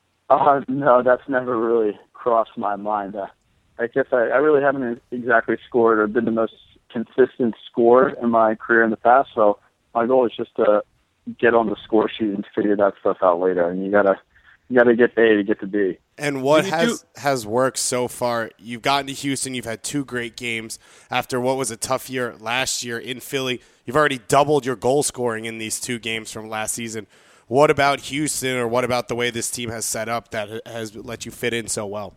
No, that's never really crossed my mind. I guess I really haven't exactly scored or been the most consistent scorer in my career in the past. So my goal is just to get on the score sheet and figure that stuff out later. And you gotta get A to get to B. And what has worked so far? You've gotten to Houston. You've had 2 great games after what was a tough year last year in Philly. You've already doubled your goal scoring in these 2 games from last season. What about Houston, or what about the way this team has set up that has let you fit in so well?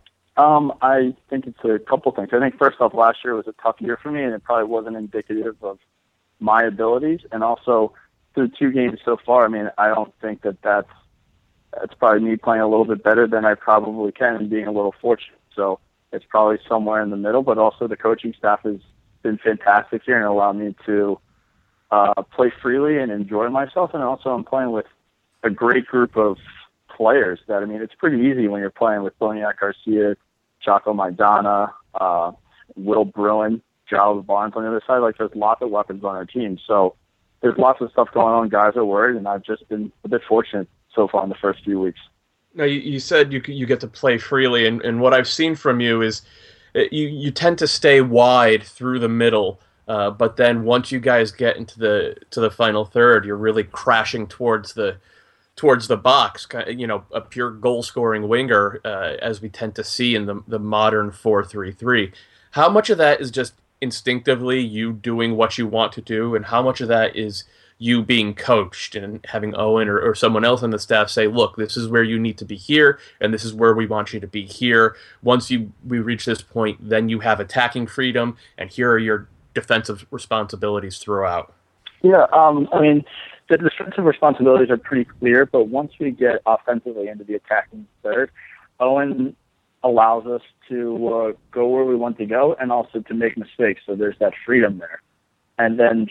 I think it's a couple things. I think first off, last year was a tough year for me, and it probably wasn't indicative of my abilities. And also, through 2 games so far, I mean, I don't think that's probably me playing a little bit better than I probably can and being a little fortunate. So it's probably somewhere in the middle, but also the coaching staff has been fantastic here and allowed me to play freely and enjoy myself. And also I'm playing with a great group of players that, I mean, it's pretty easy when you're playing with Boniek Garcia, Chaco Maidana, Will Bruin, Giles Barnes on the other side. Like, there's lots of weapons on our team. So there's lots of stuff going on. Guys are worried, and I've just been a bit fortunate so far in the first few weeks. Now, you said you get to play freely, and what I've seen from you is you tend to stay wide through the middle, but then once you guys get into the final third, you're really crashing towards the box. A pure goal scoring winger, as we tend to see in the modern 4-3-3. How much of that is just instinctively you doing what you want to do, and how much of that is you being coached and having Owen or someone else on the staff say, look, this is where you need to be here, and this is where we want you to be here. Once we reach this point, then you have attacking freedom, and here are your defensive responsibilities throughout. Yeah, the defensive responsibilities are pretty clear, but once we get offensively into the attacking third, Owen allows us to go where we want to go and also to make mistakes, so there's that freedom there. And then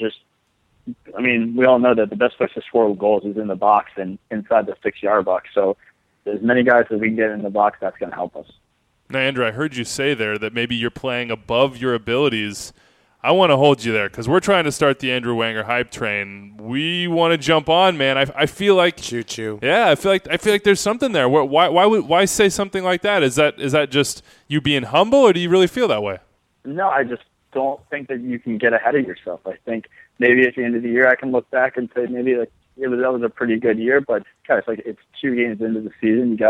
we all know that the best place to score goals is in the box and inside the 6-yard box. So as many guys as we can get in the box, that's going to help us. Now, Andrew, I heard you say there that maybe you're playing above your abilities. I want to hold you there because we're trying to start the Andrew Wanger hype train. We want to jump on, man. I feel like choo-choo. Yeah, I feel like there's something there. Why say something like that? Is that just you being humble, or do you really feel that way? No, I just don't think that you can get ahead of yourself. I think maybe at the end of the year I can look back and say maybe that was a pretty good year, but guys, it's 2 games into the season. You got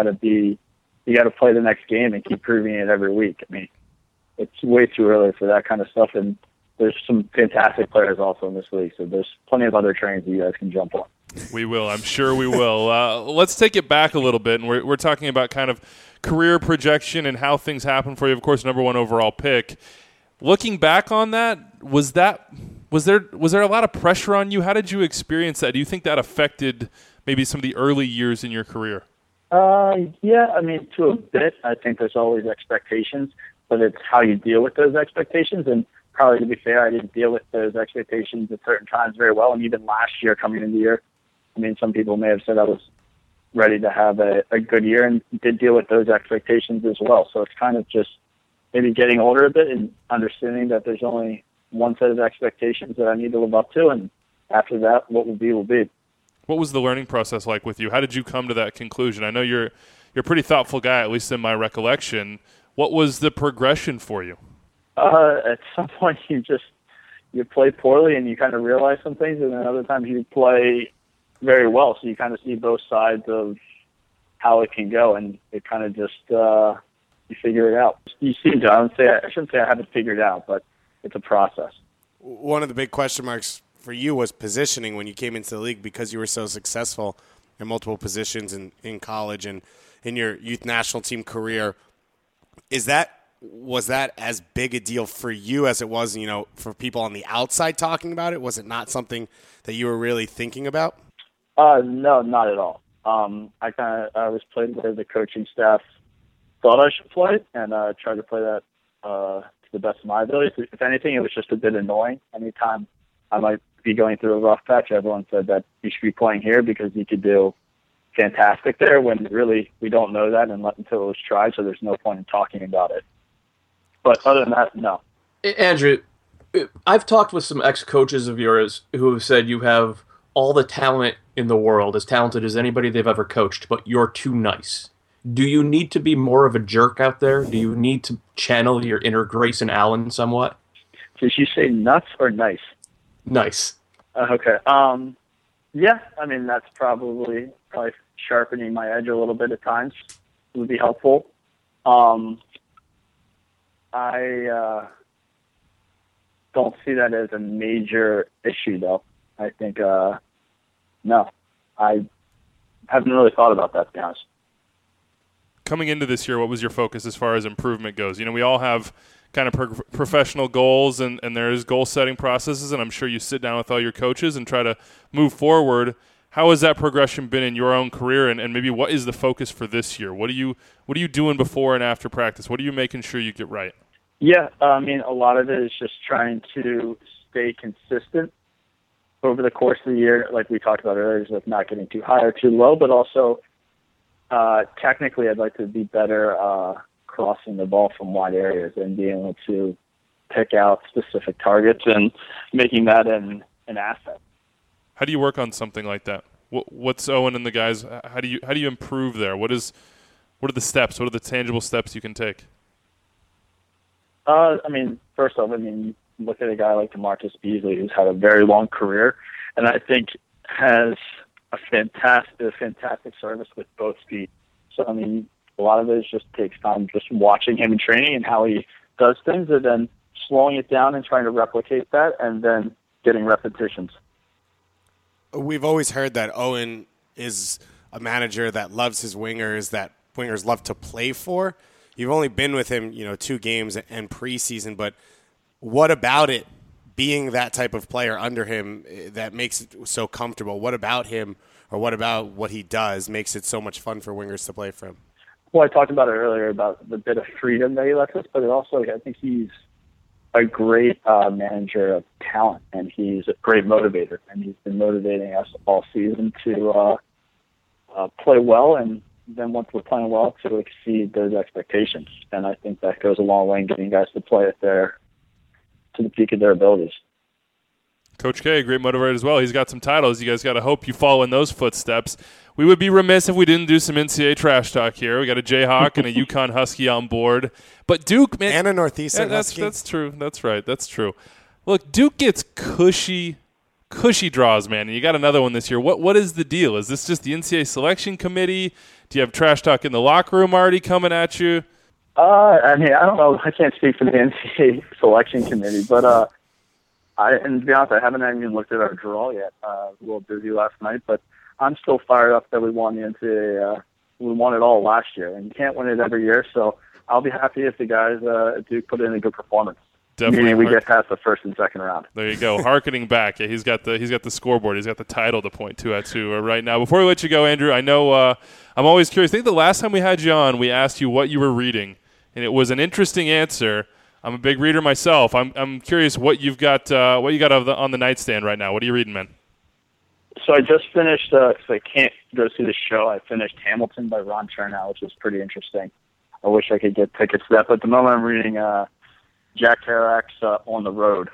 to play the next game and keep proving it every week. I mean, it's way too early for that kind of stuff, and there's some fantastic players also in this league, so there's plenty of other trains that you guys can jump on. We will. I'm sure we will. Let's take it back a little bit, and we're talking about kind of career projection and how things happen for you. Of course, number 1 overall pick. Looking back on that, was there a lot of pressure on you? How did you experience that? Do you think that affected maybe some of the early years in your career? Yeah, to a bit. I think there's always expectations, but it's how you deal with those expectations. And probably, to be fair, I didn't deal with those expectations at certain times very well. And even last year, coming into the year, some people may have said I was ready to have a good year and did deal with those expectations as well. So it's kind of just maybe getting older a bit and understanding that there's only one set of expectations that I need to live up to, and after that, what will be will be. What was the learning process like with you? How did you come to that conclusion? I know you're a pretty thoughtful guy, at least in my recollection. What was the progression for you? At some point, you play poorly and you kind of realize some things, and then other times you play very well, so you kind of see both sides of how it can go, and it kind of just you figure it out. You seem to. I shouldn't say I have it figured out, but it's a process. One of the big question marks for you was positioning when you came into the league, because you were so successful in multiple positions in college and in your youth national team career. Was that as big a deal for you as it was, for people on the outside talking about it? Was it not something that you were really thinking about? No, not at all. I was playing where the coaching staff thought I should play, and tried to play that to the best of my ability. If anything, it was just a bit annoying. Anytime I might be going through a rough patch, everyone said that you should be playing here because you could do fantastic there, when really we don't know that until it was tried, so there's no point in talking about it. But other than that, no. Andrew, I've talked with some ex-coaches of yours who have said you have all the talent in the world, as talented as anybody they've ever coached, but you're too nice. Do you need to be more of a jerk out there? Do you need to channel your inner Grayson Allen somewhat? Did you say nuts or nice? Nice. Okay. Yeah, that's probably sharpening my edge a little bit at times would be helpful. I don't see that as a major issue, though. I think, no. I haven't really thought about that, to be honest. Coming into this year, what was your focus as far as improvement goes? We all have kind of professional goals, and there's goal-setting processes, and I'm sure you sit down with all your coaches and try to move forward. How has that progression been in your own career, and maybe what is the focus for this year? What are you doing before and after practice? What are you making sure you get right? Yeah, a lot of it is just trying to stay consistent over the course of the year, like we talked about earlier, is with not getting too high or too low, but also technically I'd like to be better crossing the ball from wide areas and being able to pick out specific targets and making that an asset. How do you work on something like that? What's Owen and the guys? How do you improve there? What are the steps? What are the tangible steps you can take? First off, look at a guy like DeMarcus Beasley, who's had a very long career, and I think has a fantastic service with both feet. So, a lot of it just takes time just watching him in training and how he does things, and then slowing it down and trying to replicate that, and then getting repetitions. We've always heard that Owen is a manager that loves his wingers, that wingers love to play for. You've only been with him, 2 games and preseason, but what about it being that type of player under him that makes it so comfortable? What about him, or what about what he does makes it so much fun for wingers to play for him? Well, I talked about it earlier about the bit of freedom that he lets us, but I think he's a great manager of talent, and he's a great motivator, and he's been motivating us all season to play well, and then once we're playing well, to exceed those expectations. And I think that goes a long way in getting guys to play at to the peak of their abilities. Coach K, a great motivator as well. He's got some titles. You guys got to hope you follow in those footsteps. We would be remiss if we didn't do some NCAA trash talk here. We got a Jayhawk and a UConn Husky on board. But Duke, man. And a Northeastern Husky. That's true. That's right. That's true. Look, Duke gets cushy draws, man. And you got another one this year. What is the deal? Is this just the NCAA selection committee? Do you have trash talk in the locker room already coming at you? I don't know. I can't speak for the NCAA selection committee, but and to be honest, I haven't even looked at our draw yet. A little busy last night, but I'm still fired up that we won the NCAA. We won it all last year, and you can't win it every year. So I'll be happy if the guys do put in a good performance. Definitely. Meaning we get past the first and second round. There you go. Harkening back. Yeah, he's got the scoreboard. He's got the title to point to right now. Before we let you go, Andrew, I know I'm always curious. I think the last time we had you on, we asked you what you were reading, and it was an interesting answer. I'm a big reader myself. I'm curious what you've got on the nightstand right now. What are you reading, man? So I just finished, because I can't go see the show, I finished Hamilton by Ron Chernow, which was pretty interesting. I wish I could get tickets to that, but at the moment I'm reading Jack Kerouac's On the Road.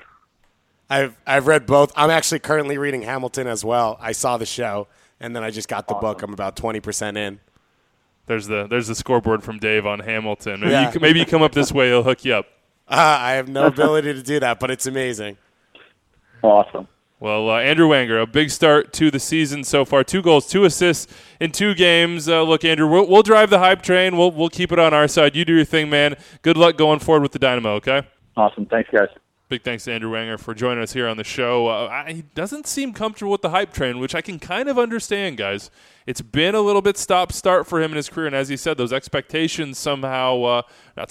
I've read both. I'm actually currently reading Hamilton as well. I saw the show, and then I just got the book. I'm about 20% in. There's the scoreboard from Dave on Hamilton. Maybe you come up this way, he'll hook you up. I have no ability to do that, but it's amazing. Awesome. Well, Andrew Wenger, a big start to the season so far. 2 goals, 2 assists in 2 games. Look, Andrew, we'll drive the hype train. We'll keep it on our side. You do your thing, man. Good luck going forward with the Dynamo, okay? Awesome. Thanks, guys. Big thanks to Andrew Wenger for joining us here on the show. He doesn't seem comfortable with the hype train, which I can kind of understand, guys. It's been a little bit stop-start for him in his career, and as he said, those expectations sometimes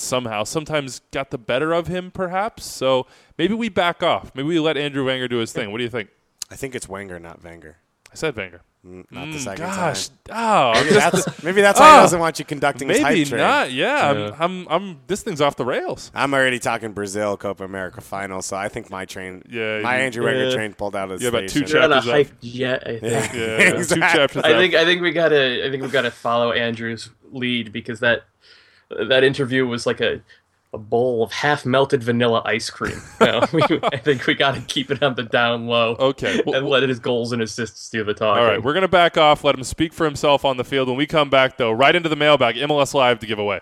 got the better of him, perhaps. So maybe we back off. Maybe we let Andrew Wenger do his thing. What do you think? I think it's Wenger, not Wenger. I said Wenger. Not the second gosh. time. Maybe that's why he doesn't want you conducting his hype train. Maybe not. Yeah. I'm this thing's off the rails. I'm already talking Brazil Copa America final, so I think my train, Andrew Wenger train pulled out of the station. About 2 chapters. You're on a hype jet, I think. Exactly. 2 chapters. I think we gotta follow Andrew's lead, because that interview was like a bowl of half-melted vanilla ice cream. I think we got to keep it on the down low. Okay. And let his goals and assists do the talking. All right, we're going to back off, let him speak for himself on the field. When we come back, though, right into the mailbag, MLS Live to give away.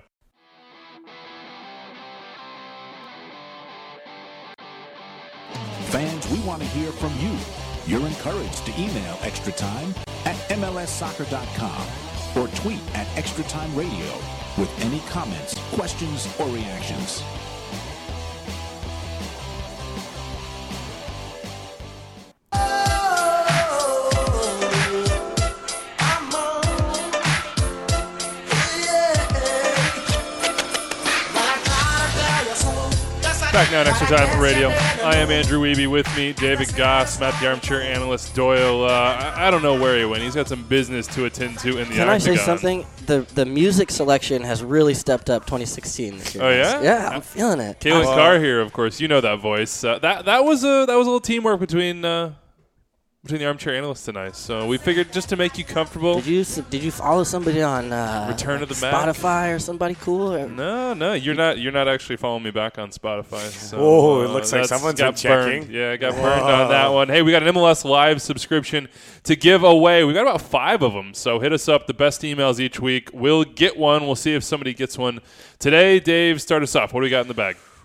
Fans, we want to hear from you. You're encouraged to email Extra Time at MLSsoccer.com or tweet at Extra Time Radio with any comments, questions, or reactions. Back now on Extra Time Radio. I am Andrew Wiebe. With me, David Goss, Matt the Armchair Analyst Doyle. I don't know where he went. He's got some business to attend to in the Can Octagon. I say something? The music selection has really stepped up 2016 this year. Oh, yeah? Yeah, I'm feeling it. Kalen Carr here, of course. You know that voice. That was a little teamwork between the Armchair Analysts tonight. So we figured just to make you comfortable. Did you follow somebody on Return to the Mac? Spotify or somebody cool? Or? No, you're not actually following me back on Spotify. So, it looks like someone's got burned. checking. Yeah, got burned on that one. Hey, we got an MLS Live subscription to give away. We got about 5 of them. So hit us up. The best emails each week. We'll get one. We'll see if somebody gets one today. Dave, start us off. What do we got in the bag?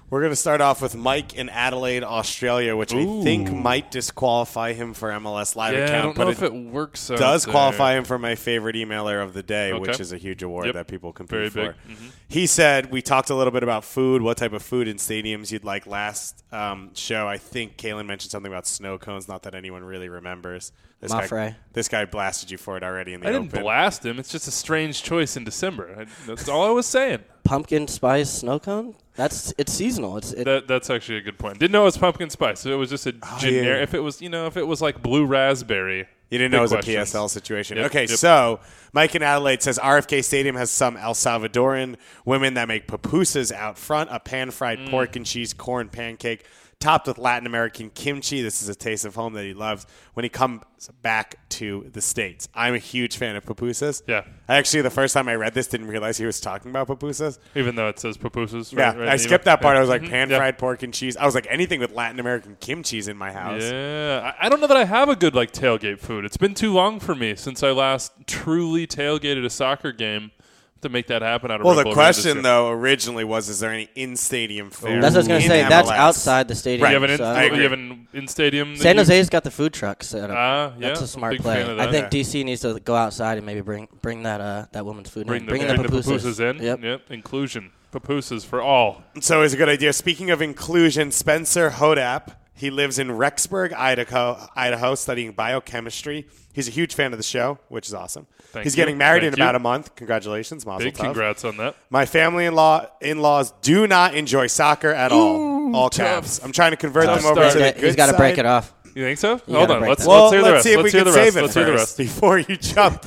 We're going to start off with Mike in Adelaide, Australia, which I think might disqualify him for MLS Live account. I don't know if it works. Does qualify him for my favorite emailer of the day, which is a huge award that people compete for. Mm-hmm. He said, we talked a little bit about food, what type of food in stadiums you'd like last show. I think Kalen mentioned something about snow cones, not that anyone really remembers. This guy blasted you for it already in the open. I didn't blast him. It's just a strange choice in December. That's all I was saying. Pumpkin spice snow cone? It's seasonal. That's actually a good point. Didn't know it was pumpkin spice. So it was just a generic. If it was like blue raspberry. You didn't know it was a PSL situation. Yep. So Mike in Adelaide says RFK Stadium has some El Salvadoran women that make pupusas out front, a pan-fried pork and cheese corn pancake topped with Latin American kimchi. This is a taste of home that he loves when he comes back to the States. I'm a huge fan of pupusas. Yeah. I actually, the first time I read this, didn't realize he was talking about pupusas. Even though it says pupusas. Right, I skipped that part. I was like, pan-fried pork and cheese. I was like, anything with Latin American kimchi's in my house. Yeah. I don't know that I have a good tailgate food. It's been too long for me since I last truly tailgated a soccer game to make that happen out of the question, though, originally was, is there any in-stadium food? That's what I was going to say. MLS? That's outside the stadium. Right. You have an in-stadium? San Jose's got the food truck set up. Yeah. That's a smart play. I think DC needs to go outside and maybe bring that woman's food in. Bring the pupusas in. Yep. Inclusion. Pupusas for all. So it's a good idea. Speaking of inclusion, Spencer Hodap, he lives in Rexburg, Idaho, studying biochemistry. He's a huge fan of the show, which is awesome. He's getting married in about a month. Congratulations, Mazel Tov. Congrats on that. My family in-laws do not enjoy soccer at all. All caps. I'm trying to convert them over to the good side. He's got to break it off. You think so? Hold on. Let's hear the rest. Let's see if we can save it first before you jump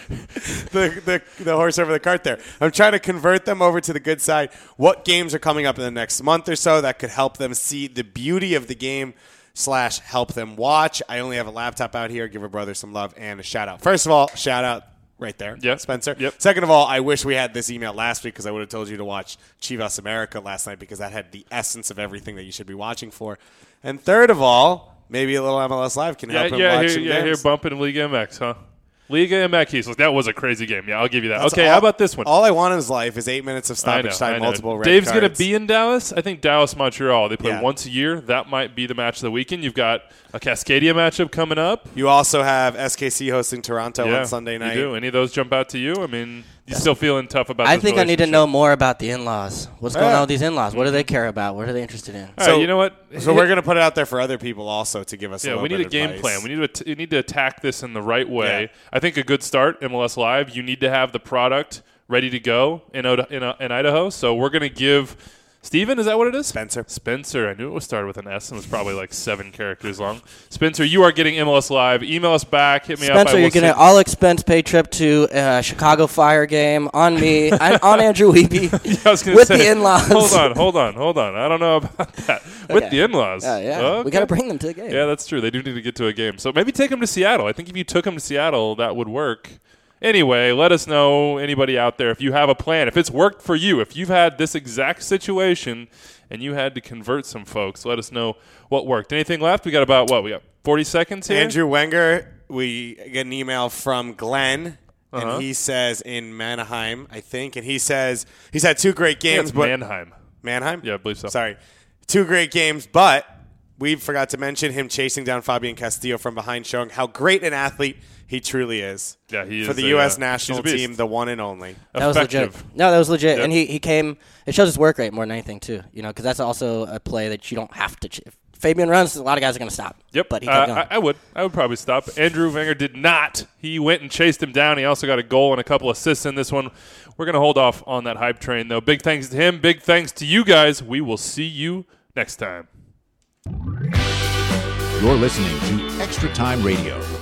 the horse over the cart there. I'm trying to convert them over to the good side. What games are coming up in the next month or so that could help them see the beauty of the game / help them watch? I only have a laptop out here. Give a brother some love and a shout-out. First of all, shout-out right there, Spencer. Yep. Second of all, I wish we had this email last week because I would have told you to watch Chivas America last night because that had the essence of everything that you should be watching for. And third of all, maybe a little MLS Live can help him watch some games. Here bumping Liga MX, huh? Liga MX. Look, that was a crazy game. Yeah, I'll give you that. Okay, how about this one? All I want in his life is 8 minutes of stoppage time, multiple red Dave's cards. going to be in Dallas. I think Dallas-Montreal. They play once a year. That might be the match of the weekend. You've got a Cascadia matchup coming up. You also have SKC hosting Toronto on Sunday night. You do. Any of those jump out to you? I mean, you still feeling tough about this I think I need to know more about the in-laws. What's going on with these in-laws? What do they care about? What are they interested in? All right, you know what? So we're going to put it out there for other people also to give us a little bit of advice. We need a game plan. We need to attack this in the right way. Yeah. I think a good start, MLS Live, you need to have the product ready to go in Idaho. So we're going to give Steven, is that what it is? Spencer. I knew it was started with an S and was probably like 7 characters long. Spencer, you are getting MLS Live. Email us back. Hit me up. Spencer, you're getting an all-expense paid trip to a Chicago Fire game on me, on Andrew Wiebe, with the in-laws. Hold on. I don't know about that. Okay. With the in-laws. Yeah. Okay. We got to bring them to the game. Yeah, that's true. They do need to get to a game. So maybe take them to Seattle. I think if you took them to Seattle, that would work. Anyway, let us know, anybody out there, if you have a plan, if it's worked for you, if you've had this exact situation and you had to convert some folks, let us know what worked. Anything left? We got we got 40 seconds here? Andrew Wenger, we get an email from Glenn, and he says in Mannheim, I think, and he says he's had 2 great games. But Mannheim? Yeah, I believe so. Sorry. 2 great games, but we forgot to mention him chasing down Fabian Castillo from behind, showing how great an athlete he truly is. Yeah, he is. For the U.S. national team, the one and only. That was legit. No, that was legit. Yep. And he came – it shows his work rate more than anything, too, because that's also a play that you don't have to if Fabian runs, a lot of guys are going to stop. Yep. But he kept going. I would probably stop. Andrew Wenger did not. He went and chased him down. He also got a goal and a couple assists in this one. We're going to hold off on that hype train, though. Big thanks to him. Big thanks to you guys. We will see you next time. You're listening to Extra Time Radio.